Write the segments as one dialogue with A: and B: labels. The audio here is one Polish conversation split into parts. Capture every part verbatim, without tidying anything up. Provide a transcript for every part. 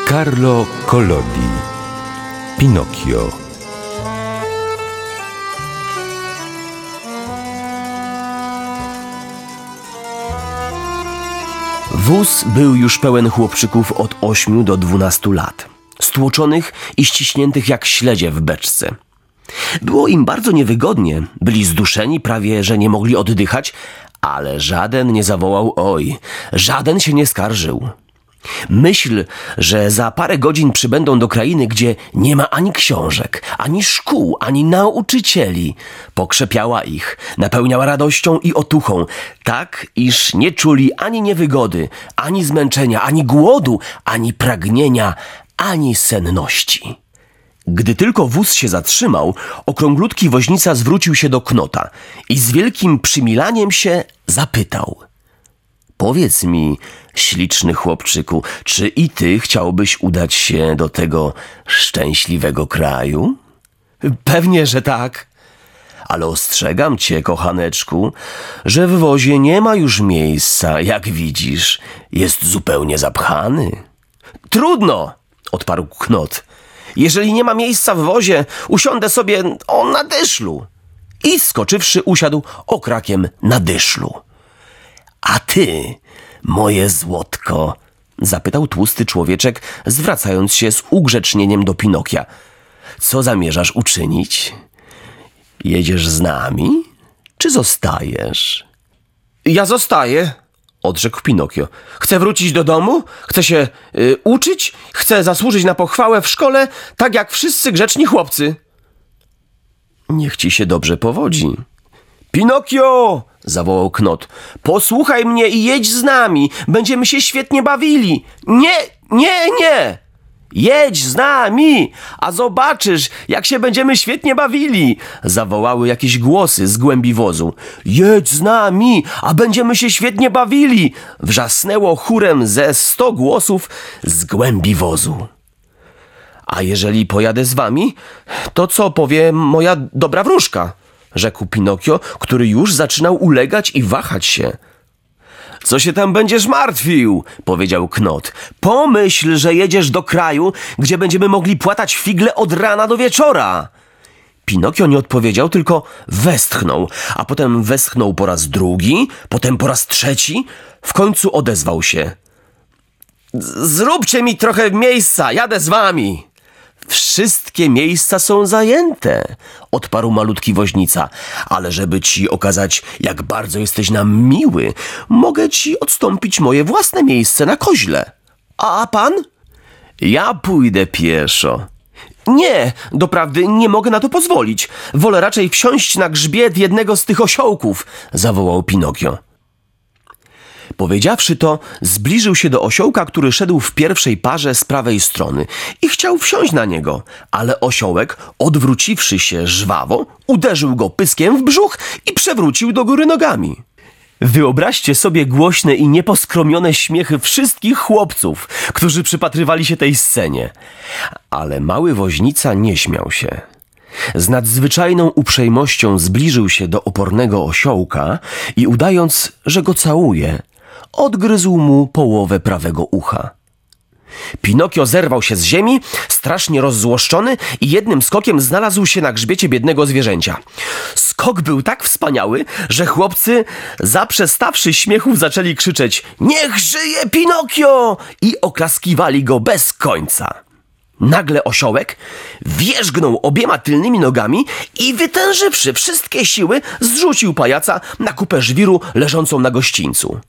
A: Carlo Collodi. Pinokio.
B: Wóz był już pełen chłopczyków od ośmiu do dwunastu lat, stłoczonych i ściśniętych jak śledzie w beczce. Było im bardzo niewygodnie, byli zduszeni, prawie że nie mogli oddychać, ale żaden nie zawołał oj, żaden się nie skarżył. Myśl, że za parę godzin przybędą do krainy, gdzie nie ma ani książek, ani szkół, ani nauczycieli, pokrzepiała ich, napełniała radością i otuchą, tak iż nie czuli ani niewygody, ani zmęczenia, ani głodu, ani pragnienia, ani senności. Gdy tylko wóz się zatrzymał, okrąglutki woźnica zwrócił się do Knota i z wielkim przymilaniem się zapytał: powiedz mi, śliczny chłopczyku, czy i ty chciałbyś udać się do tego szczęśliwego kraju? Pewnie, że tak. Ale ostrzegam cię, kochaneczku, że w wozie nie ma już miejsca, jak widzisz, jest zupełnie zapchany. Trudno, odparł Knot. Jeżeli nie ma miejsca w wozie, usiądę sobie o na dyszlu. I skoczywszy, usiadł okrakiem na dyszlu. A ty, moje złotko, zapytał tłusty człowieczek, zwracając się z ugrzecznieniem do Pinokia. Co zamierzasz uczynić? Jedziesz z nami, czy zostajesz? Ja zostaję, odrzekł Pinokio. Chcę wrócić do domu, chcę się y, uczyć, chcę zasłużyć na pochwałę w szkole, tak jak wszyscy grzeczni chłopcy. Niech ci się dobrze powodzi. Pinokio! Zawołał Knot. Posłuchaj mnie i jedź z nami. Będziemy się świetnie bawili. Nie, nie, nie! Jedź z nami, a zobaczysz, jak się będziemy świetnie bawili. Zawołały jakieś głosy z głębi wozu. Jedź z nami, a będziemy się świetnie bawili. Wrzasnęło chórem ze sto głosów z głębi wozu. A jeżeli pojadę z wami, to co powie moja dobra wróżka? Rzekł Pinokio, który już zaczynał ulegać i wahać się. Co się tam będziesz martwił? Powiedział Knot. Pomyśl, że jedziesz do kraju, gdzie będziemy mogli płatać figle od rana do wieczora. Pinokio nie odpowiedział, tylko westchnął, a potem westchnął po raz drugi, potem po raz trzeci. W końcu odezwał się. Zróbcie mi trochę miejsca, jadę z wami. Wszystkie miejsca są zajęte, odparł malutki woźnica, ale żeby ci okazać, jak bardzo jesteś nam miły, mogę ci odstąpić moje własne miejsce na koźle. A pan? Ja pójdę pieszo. Nie, doprawdy nie mogę na to pozwolić. Wolę raczej wsiąść na grzbiet jednego z tych osiołków, zawołał Pinokio. Powiedziawszy to, zbliżył się do osiołka, który szedł w pierwszej parze z prawej strony i chciał wsiąść na niego, ale osiołek, odwróciwszy się żwawo, uderzył go pyskiem w brzuch i przewrócił do góry nogami. Wyobraźcie sobie głośne i nieposkromione śmiechy wszystkich chłopców, którzy przypatrywali się tej scenie. Ale mały woźnica nie śmiał się. Z nadzwyczajną uprzejmością zbliżył się do opornego osiołka i udając, że go całuje, odgryzł mu połowę prawego ucha. Pinokio zerwał się z ziemi, strasznie rozzłoszczony i jednym skokiem znalazł się na grzbiecie biednego zwierzęcia. Skok był tak wspaniały, że chłopcy, zaprzestawszy śmiechów, zaczęli krzyczeć: niech żyje Pinokio! I oklaskiwali go bez końca. Nagle osiołek wierzgnął obiema tylnymi nogami i wytężywszy wszystkie siły, zrzucił pajaca na kupę żwiru leżącą na gościńcu.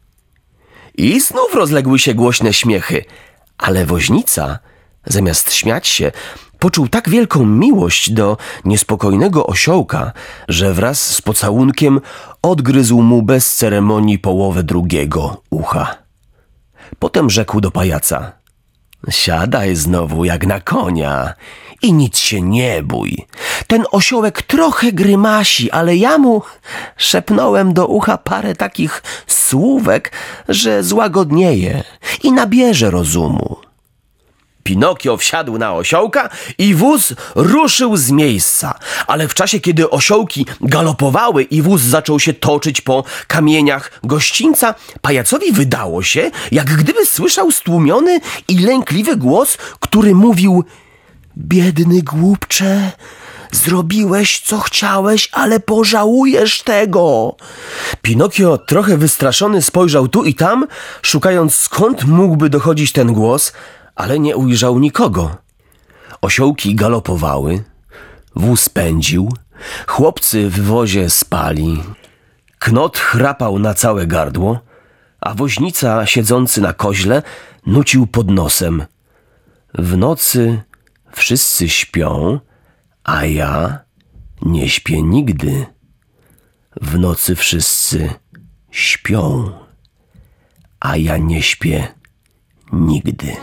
B: I znów rozległy się głośne śmiechy, ale woźnica, zamiast śmiać się, poczuł tak wielką miłość do niespokojnego osiołka, że wraz z pocałunkiem odgryzł mu bez ceremonii połowę drugiego ucha. Potem rzekł do pajaca: siadaj znowu jak na konia i nic się nie bój. Ten osiołek trochę grymasi, ale ja mu szepnąłem do ucha parę takich słówek, że złagodnieje i nabierze rozumu. Pinokio wsiadł na osiołka i wóz ruszył z miejsca. Ale w czasie, kiedy osiołki galopowały i wóz zaczął się toczyć po kamieniach gościńca, pajacowi wydało się, jak gdyby słyszał stłumiony i lękliwy głos, który mówił: biedny głupcze, zrobiłeś, co chciałeś, ale pożałujesz tego. Pinokio, trochę wystraszony, spojrzał tu i tam, szukając, skąd mógłby dochodzić ten głos, ale nie ujrzał nikogo. Osiołki galopowały, wóz pędził, chłopcy w wozie spali, knot chrapał na całe gardło, a woźnica, siedzący na koźle, nucił pod nosem: w nocy wszyscy śpią, a ja nie śpię nigdy. W nocy wszyscy śpią, a ja nie śpię nigdy.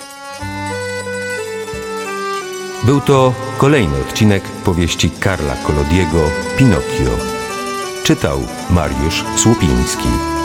A: Był to kolejny odcinek powieści Karla Collodiego Pinokio. Czytał Mariusz Słupiński.